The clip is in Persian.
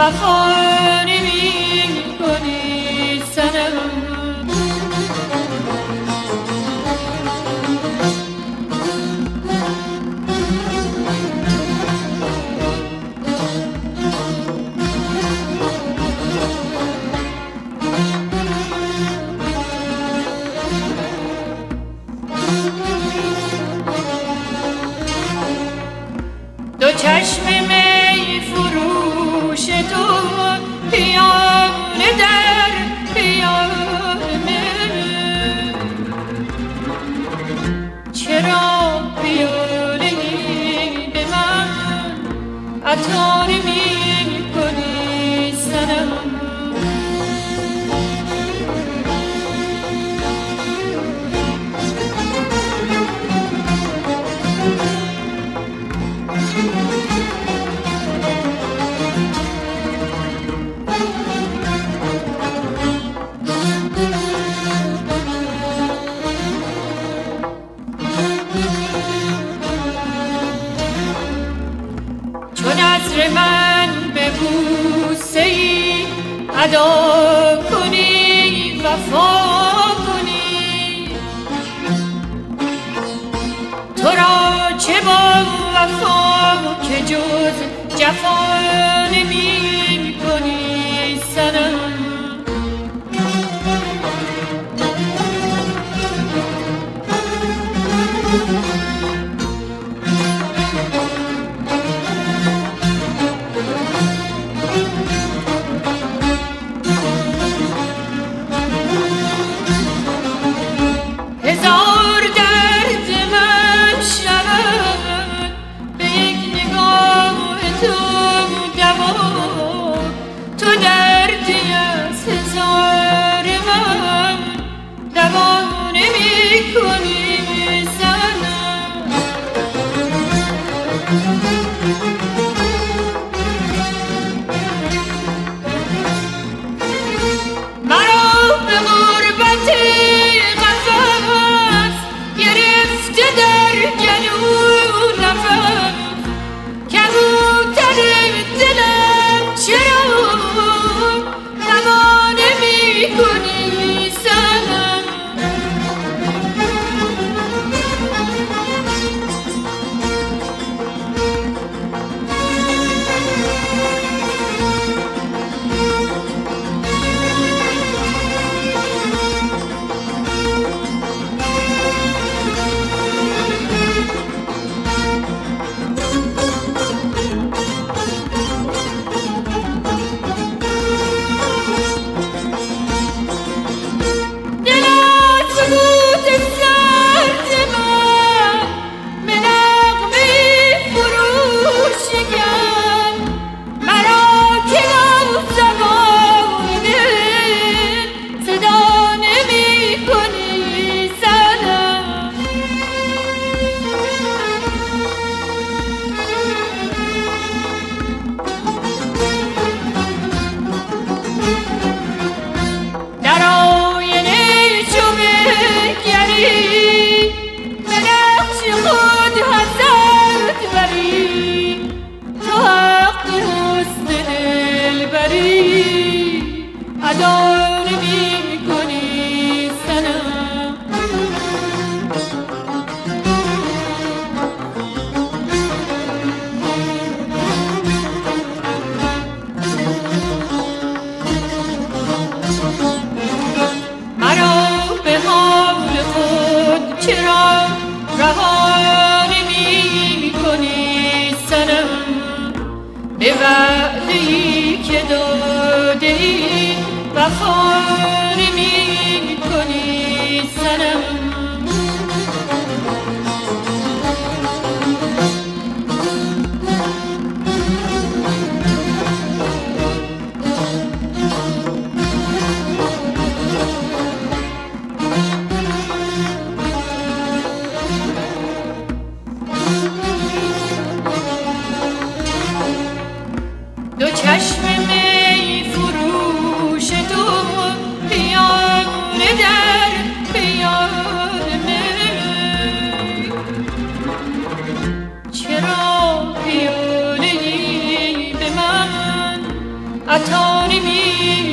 وفا نمی‌کنی صنم. دو چشم می فروش تو پیاله در پیاله، چرا پیاله‌ای به من عطا نمی‌کنی صنم. نظر من به بوسه‌ای ادا کنی وفا کنی، تو را چه با وفا که جز جفا نمی کنی صنم. هزار درد من شود به یک نگاه تو دوا، تو دردی از هزار من دوا نمی کنی صنم. مرا به غربت در گلو نفس کبوتر دلم چرا نوا نمی کنی صنم. ادا نمی کنی صنم. مرا به حال خود چرا رها نمی کنی صنم. به وعده‌ای که داده‌ای وفا نمی کنی صنم. دو چشم می فروش تو عطا نمی